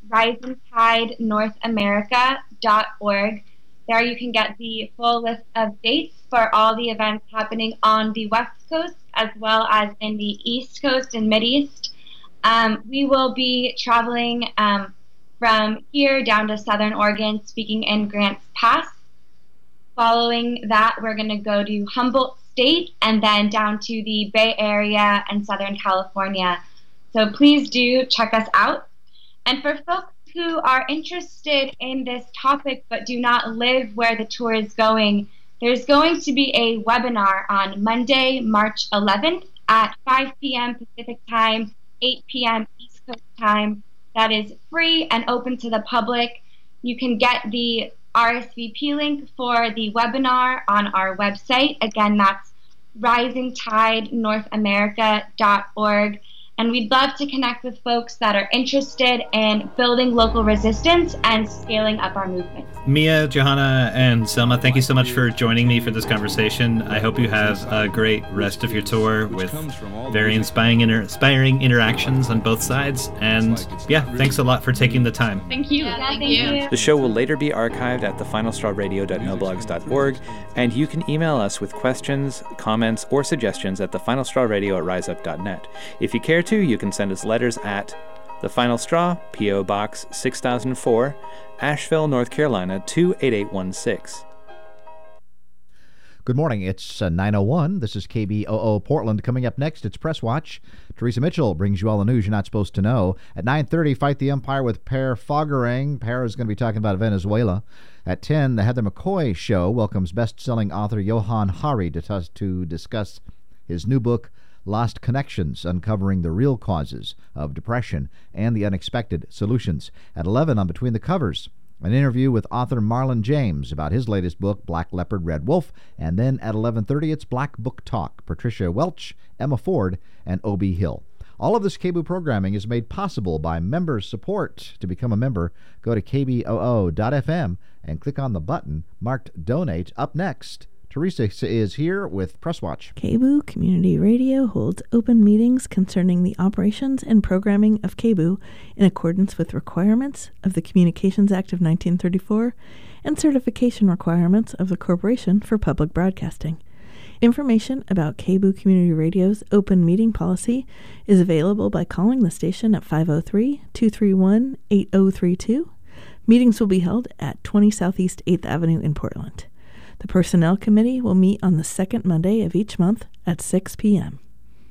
risingtidenorthamerica.org. There you can get the full list of dates for all the events happening on the West Coast as well as in the East Coast and Mideast. We will be traveling from here down to Southern Oregon, speaking in Grants Pass. Following that, we're going to go to Humboldt State and then down to the Bay Area and Southern California. So please do check us out. And for folks who are interested in this topic but do not live where the tour is going, there's going to be a webinar on Monday, March 11th at 5 p.m. Pacific Time, 8 p.m. East Coast Time. That is free and open to the public. You can get the RSVP link for the webinar on our website. Again, that's risingtidenorthamerica.org. And we'd love to connect with folks that are interested in building local resistance and scaling up our movement. Mia, Johanna, and Selma, thank you so much for joining me for this conversation. I hope you have a great rest of your tour with very inspiring interactions on both sides. And yeah, thanks a lot for taking the time. Thank you. Thank you. The show will later be archived at thefinalstrawradio.noblogs.org, and you can email us with questions, comments, or suggestions at thefinalstrawradio@riseup.net. If you care to, you can send us letters at The Final Straw, P.O. Box 6004, Asheville, North Carolina 28816. Good morning. It's 9:01. This is KBOO Portland. Coming up next, it's Press Watch. Teresa Mitchell brings you all the news you're not supposed to know. At 9:30, Fight the Empire with Per Fogarang. Per is going to be talking about Venezuela. At 10, the Heather McCoy Show welcomes best-selling author Johan Hari to discuss his new book, Lost Connections, Uncovering the Real Causes of Depression and the Unexpected Solutions. At 11, on Between the Covers, an interview with author Marlon James about his latest book, Black Leopard, Red Wolf. And then at 11:30, it's Black Book Talk, Patricia Welch, Emma Ford, and O.B. Hill. All of this KBOO programming is made possible by members' support. To become a member, go to kboo.fm and click on the button marked Donate. Up next, Teresa is here with Press Watch. KBOO Community Radio holds open meetings concerning the operations and programming of KBOO in accordance with requirements of the Communications Act of 1934 and certification requirements of the Corporation for Public Broadcasting. Information about KBOO Community Radio's open meeting policy is available by calling the station at 503-231-8032. Meetings will be held at 20 Southeast 8th Avenue in Portland. The Personnel Committee will meet on the second Monday of each month at 6 p.m.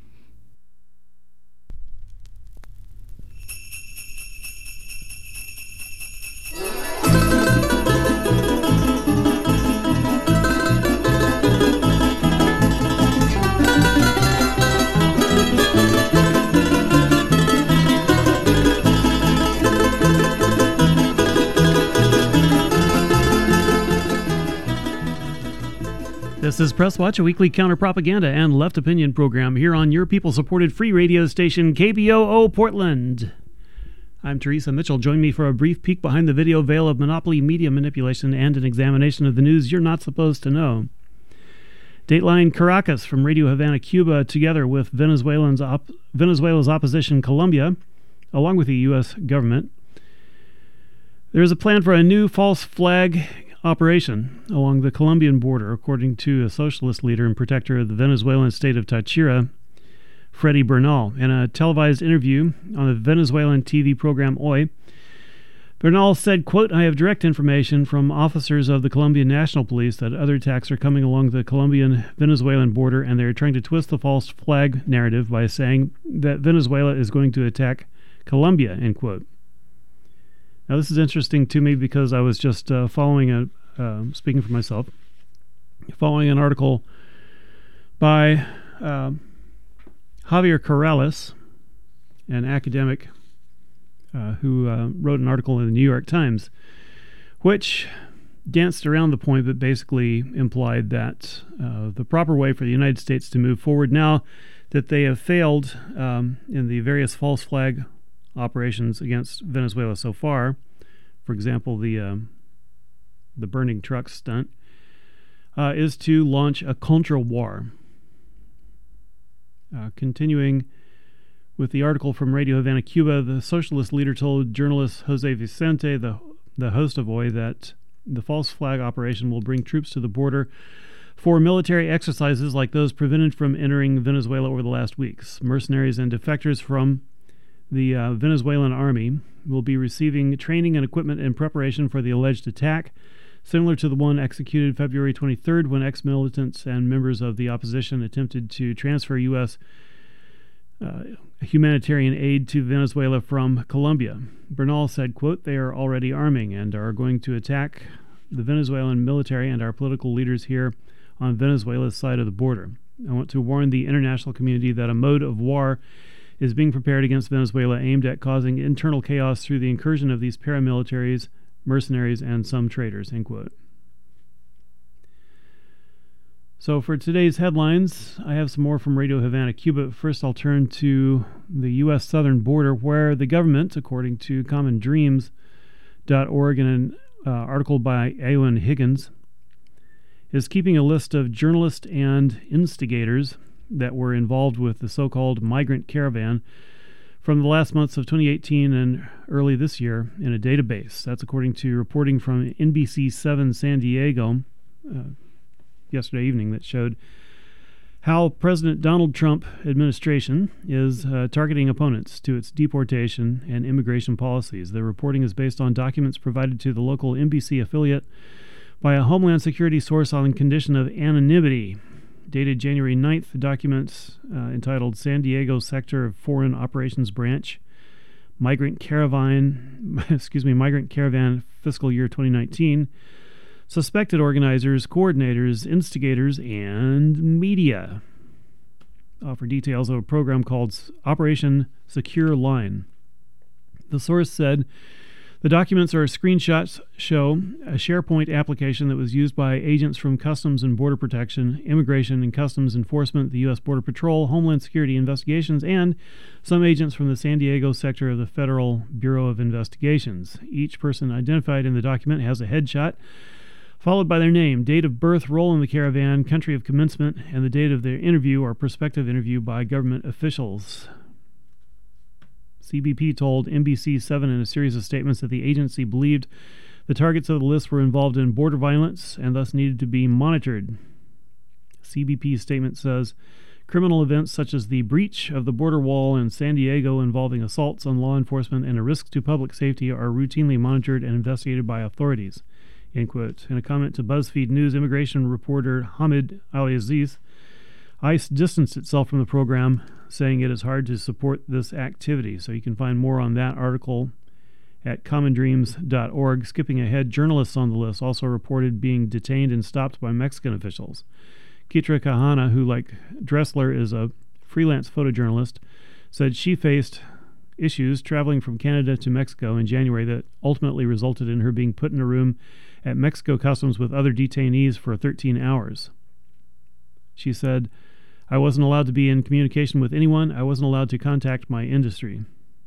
This is Press Watch, a weekly counter-propaganda and left opinion program here on your people-supported free radio station, KBOO Portland. I'm Teresa Mitchell. Join me for a brief peek behind the video veil of monopoly media manipulation and an examination of the news you're not supposed to know. Dateline Caracas from Radio Havana, Cuba, together with Venezuela's opposition, Colombia, along with the U.S. government. There is a plan for a new false flag operation along the Colombian border, according to a socialist leader and protector of the Venezuelan state of Táchira, Freddy Bernal. In a televised interview on the Venezuelan TV program Hoy, Bernal said, quote, "I have direct information from officers of the Colombian National Police that other attacks are coming along the Colombian-Venezuelan border, and they are trying to twist the false flag narrative by saying that Venezuela is going to attack Colombia," end quote. Now, this is interesting to me because I was just following speaking for myself, following an article by Javier Corrales, an academic who wrote an article in the New York Times, which danced around the point but basically implied that the proper way for the United States to move forward now that they have failed in the various false flag operations against Venezuela so far, for example, the burning truck stunt, is to launch a contra war, continuing With the article from Radio Havana, Cuba, the socialist leader told journalist Jose Vicente, the host of OI, that the false flag operation will bring troops to the border for military exercises like those prevented from entering Venezuela over the last weeks. Mercenaries and defectors from the Venezuelan army will be receiving training and equipment in preparation for the alleged attack, similar to the one executed February 23rd when ex-militants and members of the opposition attempted to transfer U.S. Humanitarian aid to Venezuela from Colombia. Bernal said, quote, "They are already arming and are going to attack the Venezuelan military and our political leaders here on Venezuela's side of the border. I want to warn the international community that a mode of war is being prepared against Venezuela aimed at causing internal chaos through the incursion of these paramilitaries, mercenaries, and some traitors," end quote. So for today's headlines, I have some more from Radio Havana, Cuba. First, I'll turn to the U.S. southern border, where the government, according to commondreams.org and an article by Ewan Higgins, is keeping a list of journalists and instigators that were involved with the so-called migrant caravan from the last months of 2018 and early this year in a database. That's according to reporting from NBC7 San Diego yesterday evening that showed how President Donald Trump administration is targeting opponents to its deportation and immigration policies. The reporting is based on documents provided to the local NBC affiliate by a Homeland Security source on condition of anonymity. Dated January 9th, the documents entitled San Diego Sector of Foreign Operations Branch, Migrant Caravan Fiscal Year 2019, suspected organizers, coordinators, instigators, and media. Offer details of a program called Operation Secure Line. The source said the documents or screenshots show a SharePoint application that was used by agents from Customs and Border Protection, Immigration and Customs Enforcement, the U.S. Border Patrol, Homeland Security Investigations, and some agents from the San Diego sector of the Federal Bureau of Investigations. Each person identified in the document has a headshot, followed by their name, date of birth, role in the caravan, country of commencement, and the date of their interview or prospective interview by government officials. CBP told NBC7 in a series of statements that the agency believed the targets of the list were involved in border violence and thus needed to be monitored. CBP's statement says, criminal events such as the breach of the border wall in San Diego involving assaults on law enforcement and a risk to public safety are routinely monitored and investigated by authorities. End quote. In a comment to BuzzFeed News, immigration reporter Hamid Al-Aziz, ICE distanced itself from the program, saying it is hard to support this activity. So you can find more on that article at commondreams.org. Skipping ahead, journalists on the list also reported being detained and stopped by Mexican officials. Kitra Kahana, who like Dressler is a freelance photojournalist, said she faced issues traveling from Canada to Mexico in January that ultimately resulted in her being put in a room at Mexico Customs with other detainees for 13 hours. She said, "I wasn't allowed to be in communication with anyone. I wasn't allowed to contact my embassy,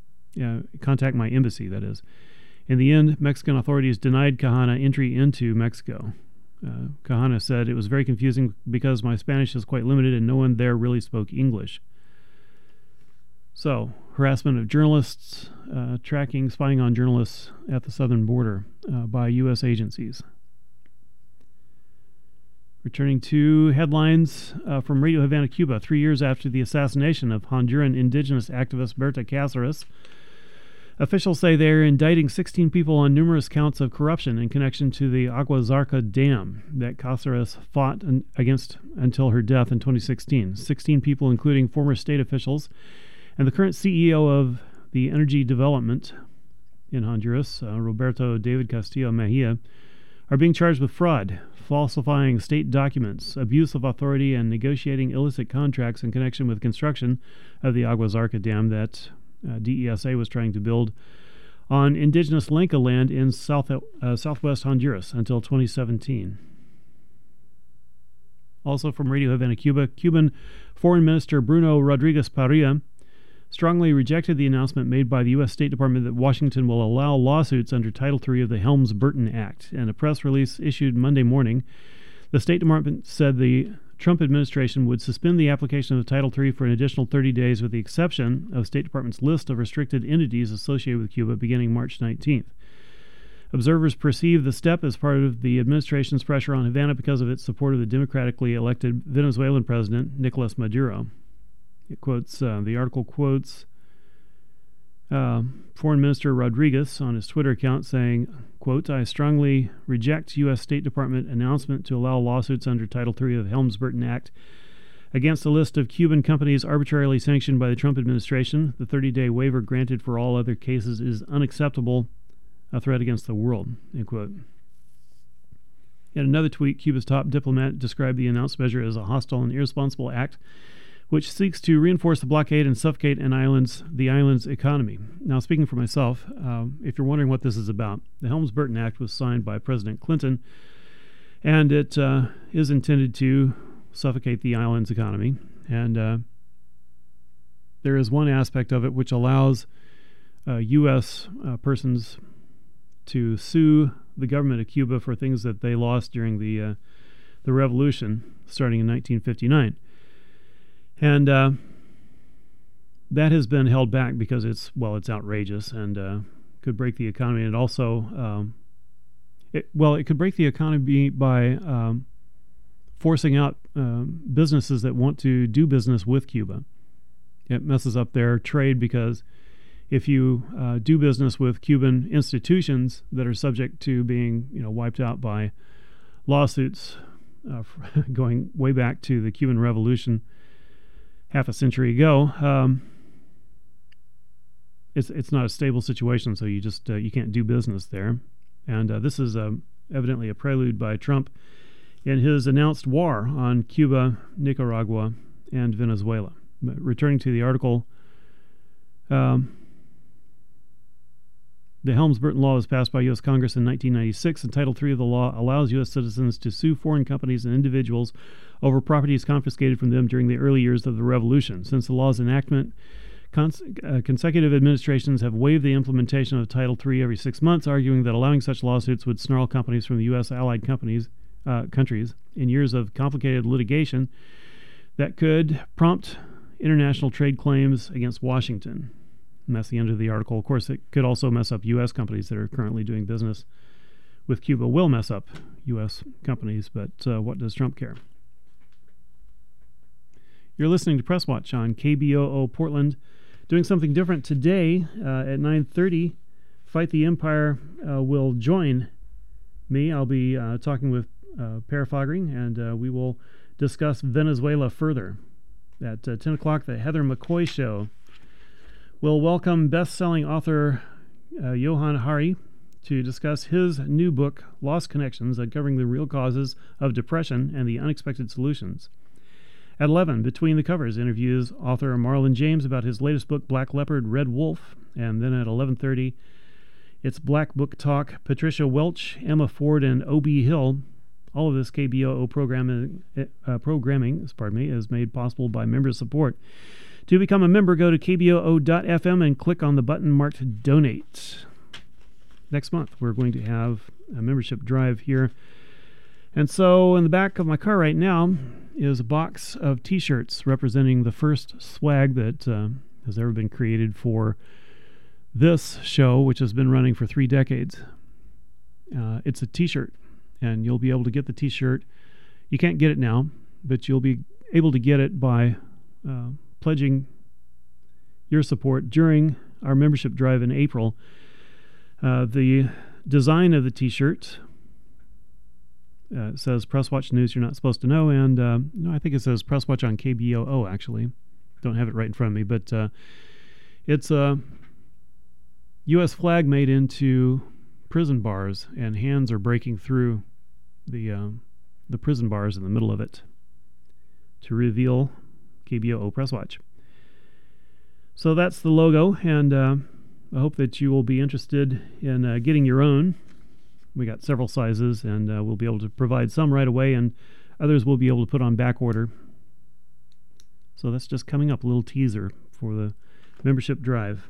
that is. In the end, Mexican authorities denied Kahana entry into Mexico." Kahana said, "It was very confusing because my Spanish is quite limited and no one there really spoke English." So, harassment of journalists, spying on journalists at the southern border by U.S. agencies. Returning to headlines from Radio Havana, Cuba. 3 years after the assassination of Honduran indigenous activist Berta Cáceres, officials say they are indicting 16 people on numerous counts of corruption in connection to the Agua Zarca Dam that Cáceres fought against until her death in 2016. 16 people, including former state officials and the current CEO of the Energy Development in Honduras, Roberto David Castillo Mejia, are being charged with fraud, falsifying state documents, abuse of authority, and negotiating illicit contracts in connection with construction of the Agua Zarca Dam that DESA was trying to build on indigenous Lenca land in southwest Honduras until 2017. Also from Radio Havana, Cuba, Cuban Foreign Minister Bruno Rodriguez Parrilla strongly rejected the announcement made by the U.S. State Department that Washington will allow lawsuits under Title III of the Helms-Burton Act. In a press release issued Monday morning, the State Department said the Trump administration would suspend the application of Title III for an additional 30 days with the exception of State Department's list of restricted entities associated with Cuba beginning March 19th. Observers perceive the step as part of the administration's pressure on Havana because of its support of the democratically elected Venezuelan president, Nicolas Maduro. It quotes, the article quotes Foreign Minister Rodriguez on his Twitter account saying, quote, "I strongly reject U.S. State Department announcement to allow lawsuits under Title III of the Helms-Burton Act against a list of Cuban companies arbitrarily sanctioned by the Trump administration. The 30-day waiver granted for all other cases is unacceptable, a threat against the world," end quote. In another tweet, Cuba's top diplomat described the announced measure as a hostile and irresponsible act which seeks to reinforce the blockade and suffocate the island's economy. Now, speaking for myself, if you're wondering what this is about, the Helms-Burton Act was signed by President Clinton, and it is intended to suffocate the island's economy. And there is one aspect of it which allows U.S. persons to sue the government of Cuba for things that they lost during the revolution starting in 1959. And that has been held back because it's outrageous and could break the economy. And also, it could break the economy by forcing out businesses that want to do business with Cuba. It messes up their trade because if you do business with Cuban institutions that are subject to being, wiped out by lawsuits going way back to the Cuban Revolution half a century ago, it's not a stable situation, so you can't do business there. And this is evidently a prelude by Trump in his announced war on Cuba, Nicaragua, and Venezuela. But returning to the article, the Helms-Burton Law was passed by U.S. Congress in 1996, and Title III of the law allows U.S. citizens to sue foreign companies and individuals over properties confiscated from them during the early years of the Revolution. Since the law's enactment, consecutive administrations have waived the implementation of Title III every 6 months, arguing that allowing such lawsuits would snarl companies from the U.S. allied countries in years of complicated litigation that could prompt international trade claims against Washington. And that's the end of the article. Of course, it could also mess up U.S. companies that are currently doing business with Cuba. Will mess up U.S. companies, but what does Trump care? You're listening to Press Watch on KBOO Portland. Doing something different today at 9:30. Fight the Empire will join me. I'll be talking with Per Fogering, and we will discuss Venezuela further. At 10 o'clock, the Heather McCoy Show. We'll welcome best-selling author Johan Hari to discuss his new book, Lost Connections, uncovering the real causes of depression and the unexpected solutions. At 11, Between the Covers interviews author Marlon James about his latest book, Black Leopard, Red Wolf. And then at 11:30, it's Black Book Talk. Patricia Welch, Emma Ford, and O.B. Hill. All of this KBOO programming is made possible by member support. To become a member, go to kboo.fm and click on the button marked Donate. Next month, we're going to have a membership drive here. And so in the back of my car right now is a box of T-shirts representing the first swag that has ever been created for this show, which has been running for 3 decades. It's a T-shirt, and you'll be able to get the T-shirt. You can't get it now, but you'll be able to get it by pledging your support during our membership drive in April. The design of the T-shirt says Press Watch News You're Not Supposed to Know, and no, I think it says Press Watch on KBOO, actually. Don't have it right in front of me, but it's a U.S. flag made into prison bars, and hands are breaking through the prison bars in the middle of it to reveal KBOO Press Watch. So that's the logo, and I hope that you will be interested in getting your own. We got several sizes, and we'll be able to provide some right away, and others we'll be able to put on back order. So that's just coming up, a little teaser for the membership drive.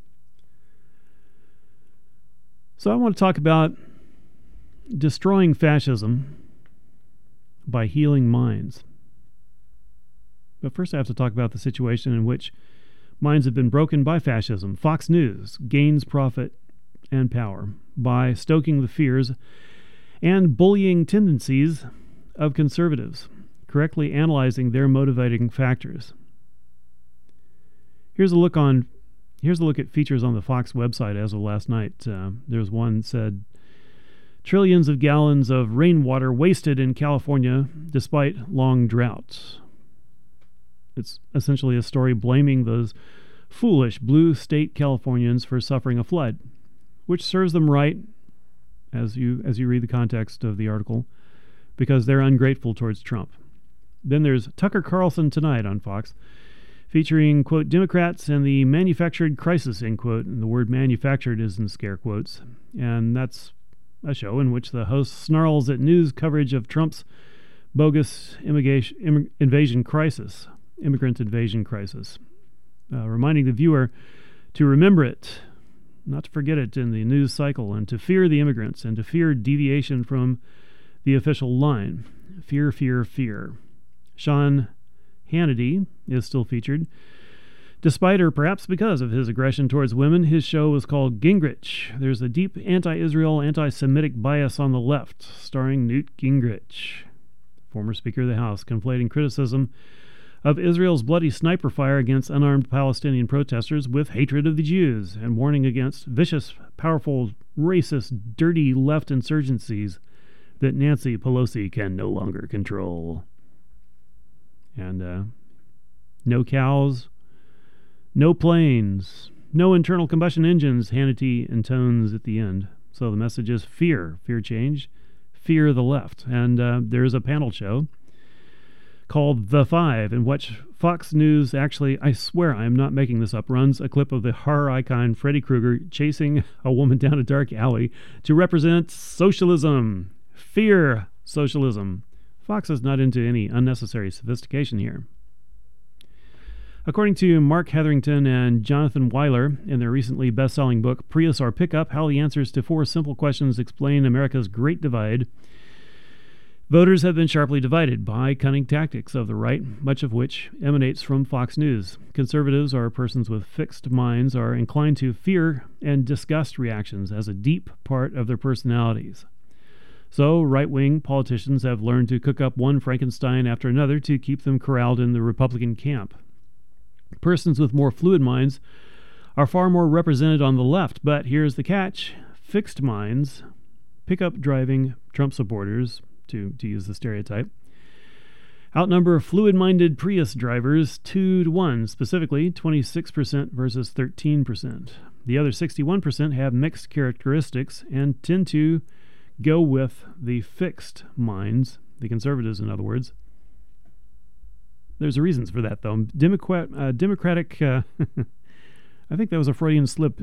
So I want to talk about destroying fascism by healing minds. But first I have to talk about the situation in which minds have been broken by fascism. Fox News gains profit and power by stoking the fears and bullying tendencies of conservatives, correctly analyzing their motivating factors. Here's a look at features on the Fox website as of last night. There's one that said, trillions of gallons of rainwater wasted in California despite long droughts. It's essentially a story blaming those foolish blue state Californians for suffering a flood, which serves them right as you read the context of the article, because they're ungrateful towards Trump. Then there's Tucker Carlson Tonight on Fox, featuring, quote, Democrats and the manufactured crisis, end quote, and the word manufactured is in scare quotes. And that's a show in which the host snarls at news coverage of Trump's bogus immigrant invasion crisis, reminding the viewer to remember it, not to forget it in the news cycle, and to fear the immigrants, and to fear deviation from the official line. Fear, fear, fear. Sean Hannity is still featured. Despite, or perhaps because of his aggression towards women, his show was called Gingrich. There's a deep anti-Israel, anti-Semitic bias on the left, starring Newt Gingrich, former Speaker of the House, conflating criticism of Israel's bloody sniper fire against unarmed Palestinian protesters with hatred of the Jews, and warning against vicious, powerful, racist, dirty left insurgencies that Nancy Pelosi can no longer control. And no cows, no planes, no internal combustion engines, Hannity intones at the end. So the message is fear change, fear the left. And there's a panel show called The Five, in which Fox News actually, I swear I am not making this up, runs a clip of the horror icon Freddy Krueger chasing a woman down a dark alley to represent socialism. Fear socialism. Fox is not into any unnecessary sophistication here. According to Mark Hetherington and Jonathan Weiler in their recently best-selling book, Prius or Pickup, How the Answers to Four Simple Questions Explain America's Great Divide, voters have been sharply divided by cunning tactics of the right, much of which emanates from Fox News. Conservatives, or persons with fixed minds, are inclined to fear and disgust reactions as a deep part of their personalities. So, right-wing politicians have learned to cook up one Frankenstein after another to keep them corralled in the Republican camp. Persons with more fluid minds are far more represented on the left, but here's the catch. Fixed minds, pickup driving Trump supporters, to use the stereotype, outnumber fluid-minded Prius drivers 2-1, specifically 26% versus 13%. The other 61% have mixed characteristics and tend to go with the fixed minds, the conservatives, in other words. There's reasons for that, though. Democratic, I think that was a Freudian slip,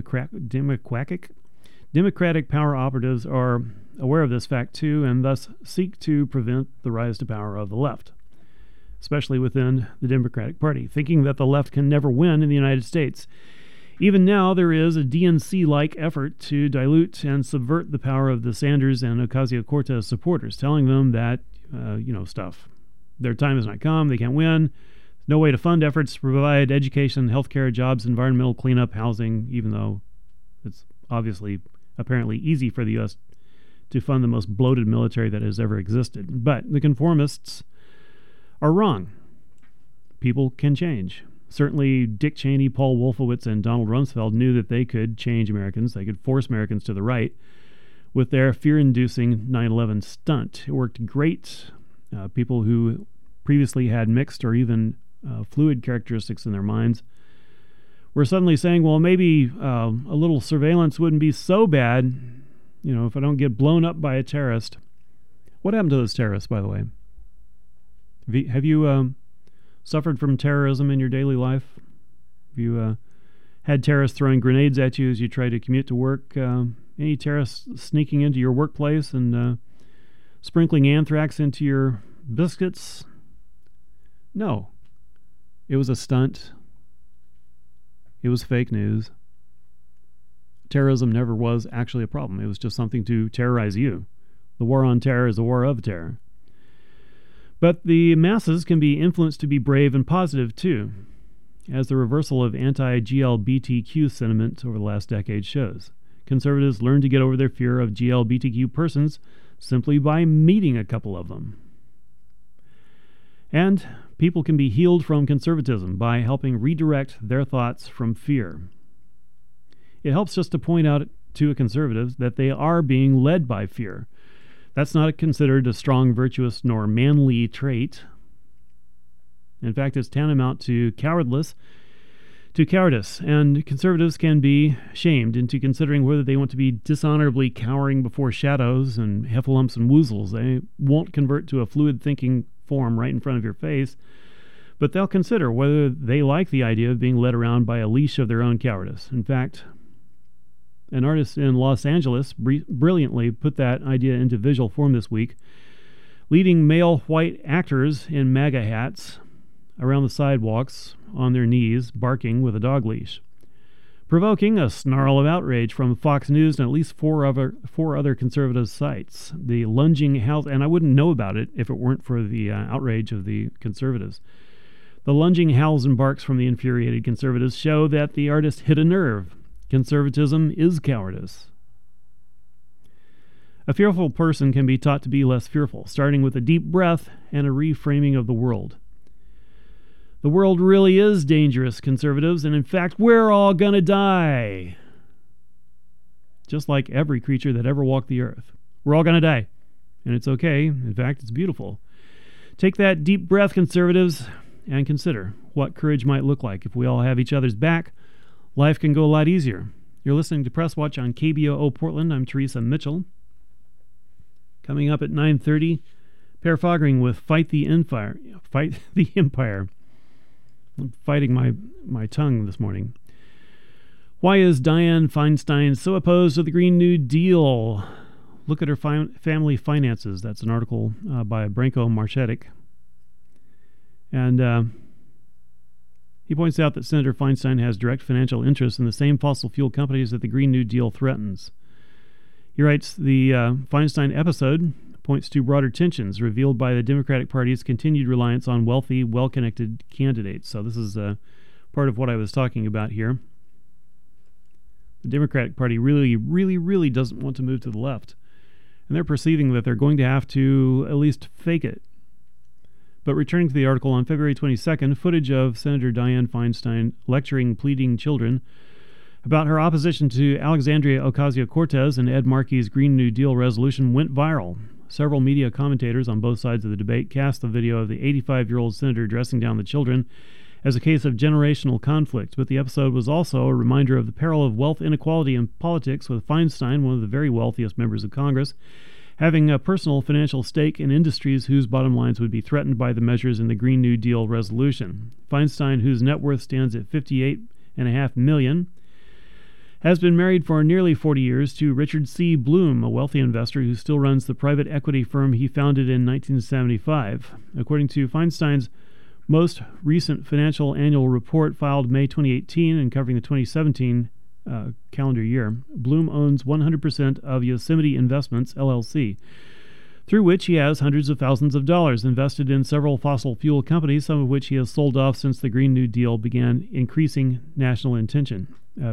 Democratic power operatives are aware of this fact, too, and thus seek to prevent the rise to power of the left, especially within the Democratic Party, thinking that the left can never win in the United States. Even now, there is a DNC-like effort to dilute and subvert the power of the Sanders and Ocasio-Cortez supporters, telling them that, stuff. Their time has not come, they can't win, no way to fund efforts to provide education, healthcare, jobs, environmental cleanup, housing, even though it's obviously, apparently easy for the U.S. to fund the most bloated military that has ever existed. But the conformists are wrong. People can change. Certainly, Dick Cheney, Paul Wolfowitz, and Donald Rumsfeld knew that they could change Americans. They could force Americans to the right with their fear-inducing 9/11 stunt. It worked great. People who previously had mixed or even fluid characteristics in their minds were suddenly saying, well, maybe a little surveillance wouldn't be so bad, if I don't get blown up by a terrorist. What happened to those terrorists, by the way? Have you suffered from terrorism in your daily life? Have you had terrorists throwing grenades at you as you try to commute to work? Any terrorists sneaking into your workplace and sprinkling anthrax into your biscuits? No. It was a stunt. It was fake news. Terrorism never was actually a problem. It was just something to terrorize you. The war on terror is a war of terror. But the masses can be influenced to be brave and positive, too, as the reversal of anti-GLBTQ sentiment over the last decade shows. Conservatives learn to get over their fear of GLBTQ persons simply by meeting a couple of them. And people can be healed from conservatism by helping redirect their thoughts from fear. It helps just to point out to a conservative that they are being led by fear. That's not considered a strong, virtuous, nor manly trait. In fact, it's tantamount to cowardice, and conservatives can be shamed into considering whether they want to be dishonorably cowering before shadows and heffalumps and woozles. They won't convert to a fluid thinking form right in front of your face, but they'll consider whether they like the idea of being led around by a leash of their own cowardice. In fact, an artist in Los Angeles brilliantly put that idea into visual form this week, leading male white actors in MAGA hats around the sidewalks on their knees, barking with a dog leash, provoking a snarl of outrage from Fox News and at least four other conservative sites. The lunging howls, and I wouldn't know about it if it weren't for the outrage of the conservatives. The lunging howls and barks from the infuriated conservatives show that the artist hit a nerve. Conservatism is cowardice. A fearful person can be taught to be less fearful, starting with a deep breath and a reframing of the world. The world really is dangerous, conservatives, and in fact, we're all gonna die. Just like every creature that ever walked the earth. We're all gonna die. And it's okay. In fact, it's beautiful. Take that deep breath, conservatives, and consider what courage might look like. If we all have each other's back, life can go a lot easier. You're listening to Press Watch on KBOO Portland. I'm Teresa Mitchell. Coming up at 9:30, Per Fogering with Fight the Empire. Fight the Empire. I'm fighting my tongue this morning. Why is Dianne Feinstein so opposed to the Green New Deal? Look at her family finances. That's an article by Branko Marcetic. And he points out that Senator Feinstein has direct financial interests in the same fossil fuel companies that the Green New Deal threatens. He writes, the Feinstein episode points to broader tensions revealed by the Democratic Party's continued reliance on wealthy, well-connected candidates. So this is part of what I was talking about here. The Democratic Party really doesn't want to move to the left. And they're perceiving that they're going to have to at least fake it. But returning to the article, on February 22nd, footage of Senator Dianne Feinstein lecturing pleading children about her opposition to Alexandria Ocasio-Cortez and Ed Markey's Green New Deal resolution went viral. Several media commentators on both sides of the debate cast the video of the 85-year-old senator dressing down the children as a case of generational conflict, but the episode was also a reminder of the peril of wealth inequality in politics, with Feinstein, one of the very wealthiest members of Congress, having a personal financial stake in industries whose bottom lines would be threatened by the measures in the Green New Deal resolution. Feinstein, whose net worth stands at $58.5 million, has been married for nearly 40 years to Richard C. Bloom, a wealthy investor who still runs the private equity firm he founded in 1975. According to Feinstein's most recent financial annual report filed May 2018 and covering the 2017 calendar year, Bloom owns 100% of Yosemite Investments, LLC, through which he has hundreds of thousands of dollars invested in several fossil fuel companies, some of which he has sold off since the Green New Deal began gaining increasing national attention.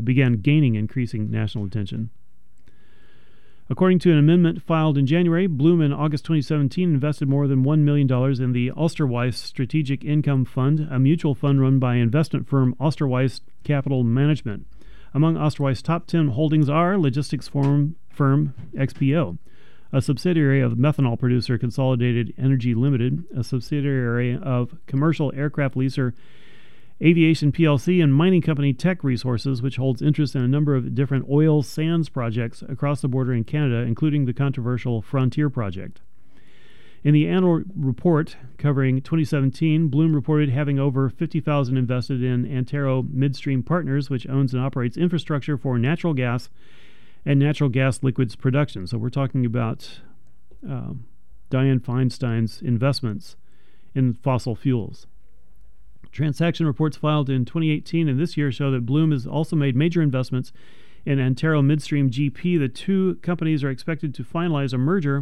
According to an amendment filed in January, Bloom in August 2017 invested more than $1 million in the Osterweiss Strategic Income Fund, a mutual fund run by investment firm Osterweiss Capital Management. Among Osterweiss' top 10 holdings are logistics firm XPO, a subsidiary of methanol producer Consolidated Energy Limited, a subsidiary of commercial aircraft leaser Aviation PLC, and mining company Teck Resources, which holds interest in a number of different oil sands projects across the border in Canada, including the controversial Frontier project. In the annual report covering 2017, Bloom reported having over $50,000 invested in Antero Midstream Partners, which owns and operates infrastructure for natural gas and natural gas liquids production. So we're talking about Dianne Feinstein's investments in fossil fuels. Transaction reports filed in 2018 and this year show that Bloom has also made major investments in Antero Midstream GP. The two companies are expected to finalize a merger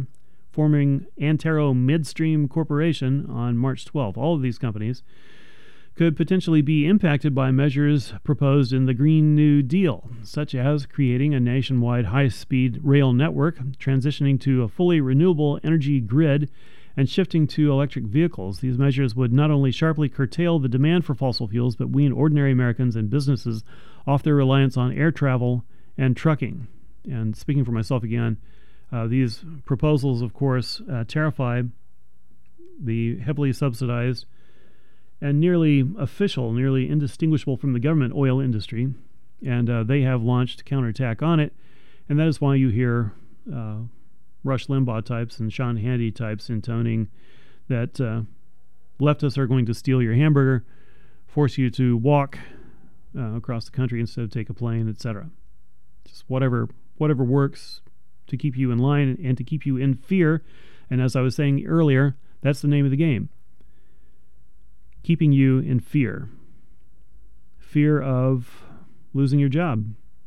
forming Antero Midstream Corporation on March 12th. All of these companies could potentially be impacted by measures proposed in the Green New Deal, such as creating a nationwide high-speed rail network, transitioning to a fully renewable energy grid, and shifting to electric vehicles. These measures would not only sharply curtail the demand for fossil fuels, but wean ordinary Americans and businesses off their reliance on air travel and trucking. And speaking for myself again, these proposals, of course, terrify the heavily subsidized and nearly official, nearly indistinguishable from the government oil industry, and they have launched counterattack on it, and that is why you hear Rush Limbaugh types and Sean Hannity types intoning that leftists are going to steal your hamburger, force you to walk across the country instead of take a plane, etc. Just whatever works to keep you in line and to keep you in fear, and as I was saying earlier, that's the name of the game. Keeping you in fear. Fear of losing your job.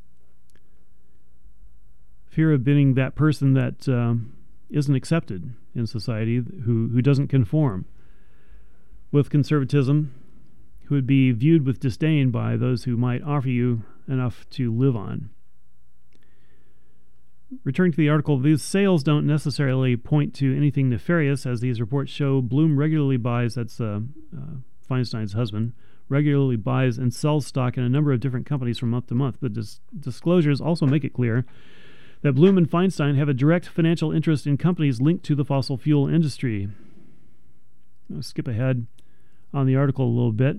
Fear of being that person that isn't accepted in society, who doesn't conform with conservatism, who would be viewed with disdain by those who might offer you enough to live on. Returning to the article, these sales don't necessarily point to anything nefarious, as these reports show Bloom regularly buys, that's Feinstein's husband, regularly buys and sells stock in a number of different companies from month to month. But disclosures also make it clear that Bloom and Feinstein have a direct financial interest in companies linked to the fossil fuel industry. I'll skip ahead on the article a little bit.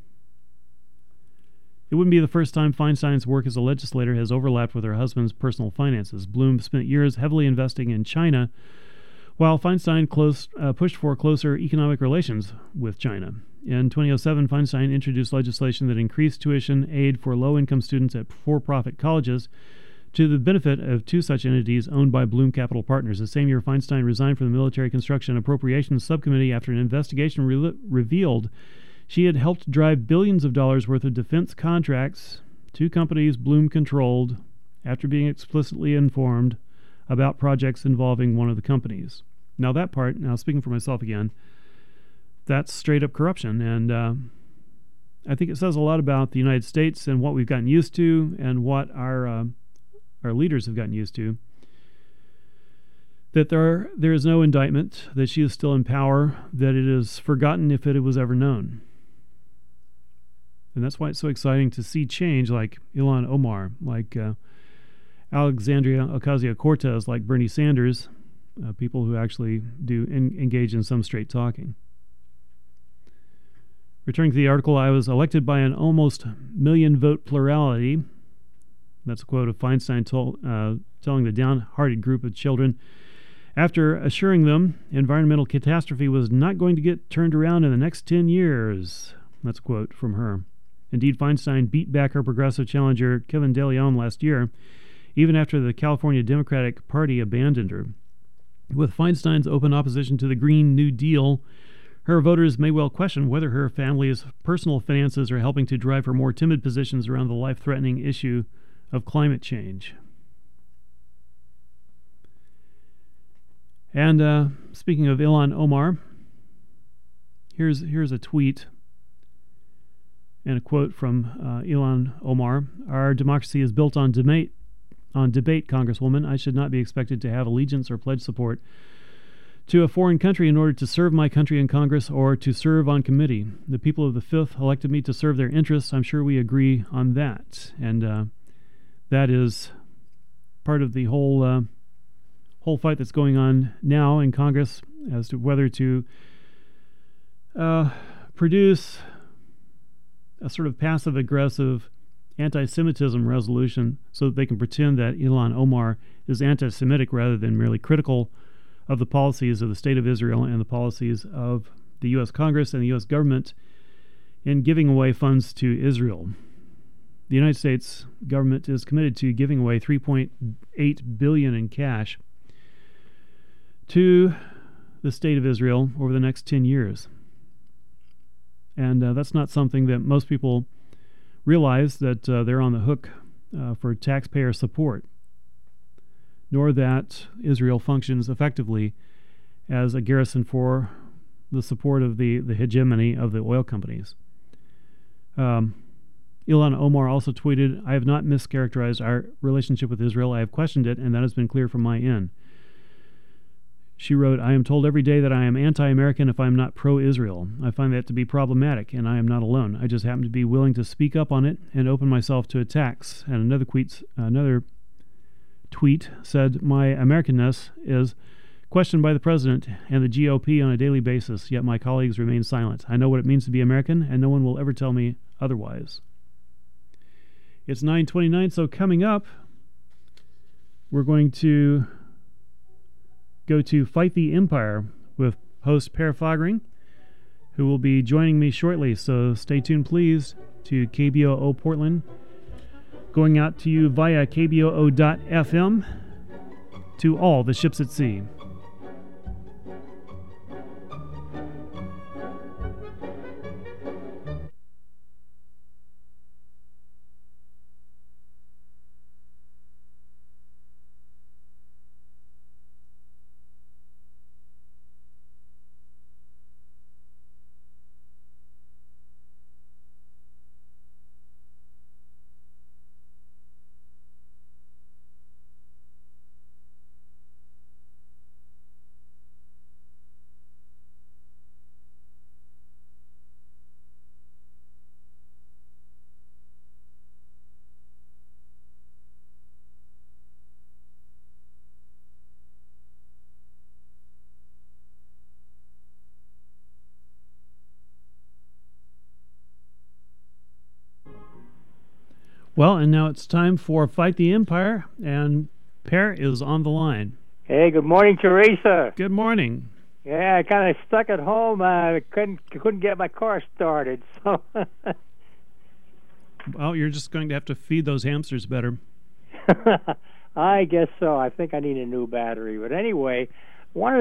It wouldn't be the first time Feinstein's work as a legislator has overlapped with her husband's personal finances. Bloom spent years heavily investing in China, while Feinstein pushed for closer economic relations with China. In 2007, Feinstein introduced legislation that increased tuition aid for low-income students at for-profit colleges to the benefit of two such entities owned by Bloom Capital Partners. The same year, Feinstein resigned from the Military Construction Appropriations Subcommittee after an investigation revealed she had helped drive billions of dollars worth of defense contracts to companies Bloom controlled after being explicitly informed about projects involving one of the companies. Now that part, speaking for myself again, that's straight up corruption, and I think it says a lot about the United States and what we've gotten used to and what our leaders have gotten used to, that there is no indictment, that she is still in power, that it is forgotten if it was ever known. And that's why it's so exciting to see change like Ilhan Omar, like Alexandria Ocasio-Cortez, like Bernie Sanders, people who actually do engage in some straight talking. Returning to the article, I was elected by an almost million-vote plurality. That's a quote of Feinstein telling the downhearted group of children after assuring them environmental catastrophe was not going to get turned around in the next 10 years. That's a quote from her. Indeed, Feinstein beat back her progressive challenger Kevin De Leon last year, even after the California Democratic Party abandoned her. With Feinstein's open opposition to the Green New Deal, her voters may well question whether her family's personal finances are helping to drive her more timid positions around the life-threatening issue of climate change. And speaking of Ilhan Omar, here's a tweet and a quote from Ilhan Omar. Our democracy is built on debate, Congresswoman. I should not be expected to have allegiance or pledge support to a foreign country in order to serve my country in Congress or to serve on committee. The people of the Fifth elected me to serve their interests. I'm sure we agree on that. And that is part of the whole fight that's going on now in Congress as to whether to produce a sort of passive-aggressive anti-Semitism resolution so that they can pretend that Ilhan Omar is anti-Semitic rather than merely critical of the policies of the State of Israel and the policies of the U.S. Congress and the U.S. government in giving away funds to Israel. The United States government is committed to giving away $3.8 billion in cash to the State of Israel over the next 10 years. And that's not something that most people realize, that they're on the hook for taxpayer support. nor that Israel functions effectively as a garrison for the support of the hegemony of the oil companies. Ilhan Omar also tweeted, "I have not mischaracterized our relationship with Israel. I have questioned it, and that has been clear from my end." She wrote, "I am told every day that I am anti-American if I am not pro-Israel. I find that to be problematic, and I am not alone. I just happen to be willing to speak up on it and open myself to attacks." And another tweet said, "My Americanness is questioned by the president and the GOP on a daily basis, yet my colleagues remain silent. I know what it means to be American, and no one will ever tell me otherwise." It's 9:29, so coming up, we're going to go to Fight the Empire with host Per Fogering, who will be joining me shortly. So stay tuned, please, to KBOO Portland, going out to you via KBOO.FM to all the ships at sea. Well, and now it's time for Fight the Empire, and Per is on the line. Hey, good morning, Teresa. Good morning. Yeah, I kind of stuck at home. Couldn't get my car started, so. Well, you're just going to have to feed those hamsters better. I guess so. I think I need a new battery. But anyway, one of